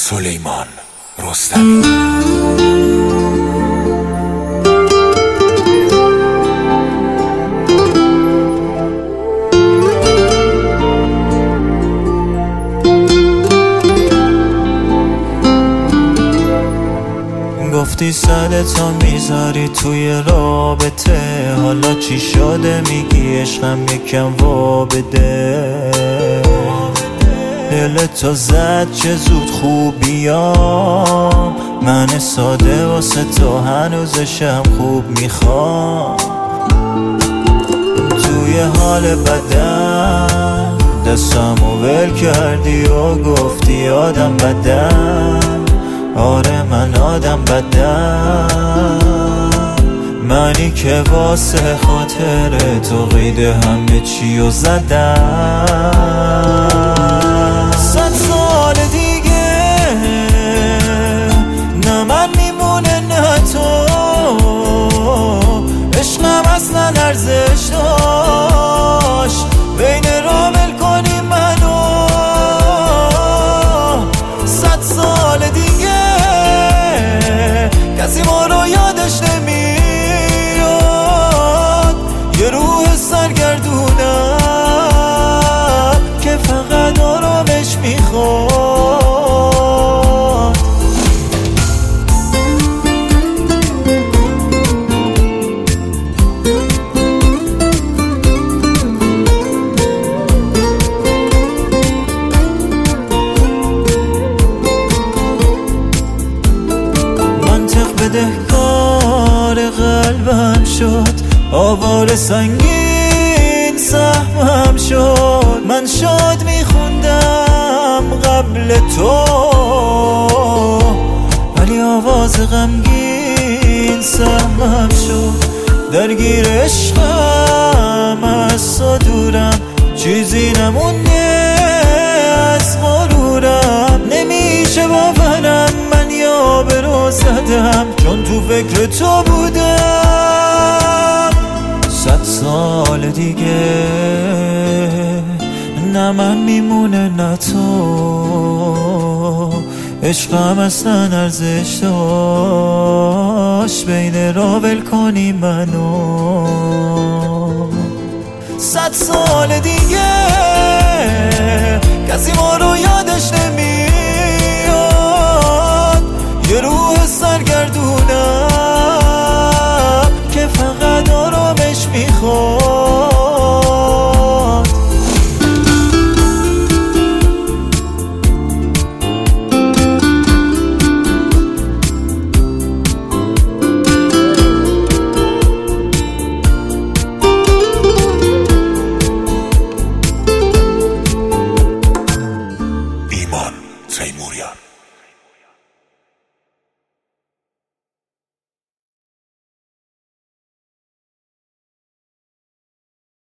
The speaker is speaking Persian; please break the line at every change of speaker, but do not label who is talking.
سلیمان رستمی.
گفتی سرتو میذاری توی رابطه، حالا چی شده میگی عشقم یکم وابده. دلتو زد چه زود خوبیام، من ساده واسه تو هنوزشم خوب میخوام. توی حال بدم دستمو ول کردی و گفتی آدم بدم. آره من آدم بدم، منی که واسه خاطر تو قید همه چیو زدم. 100 سال دیگه نه من میمونه نه تو، عشقم اصلا ارزش داشت بین را ول کنی منو. 100 سال دیگه کسی ما رو یادش نمیاد، یه روح سرگردونم که فقط آرامش میخواد. منطق بدهکار قلبم شد، آوار سنگین سهمم شد. من شاد میخوندم قبل تو، ولی آواز غمگین سهمم شد. درگیر عشقم از تو دورم، چیزی نمونده از غرورم. نمیشه باورم من یابرو زدم، چون تو فکر تو بودم. 100 سال دیگه نه من میمونه نه تو، عشقم اصلا ارزش داشت بین را ول کنی منو. 100 سال دیگه کسی ما رو یادش نمیاد،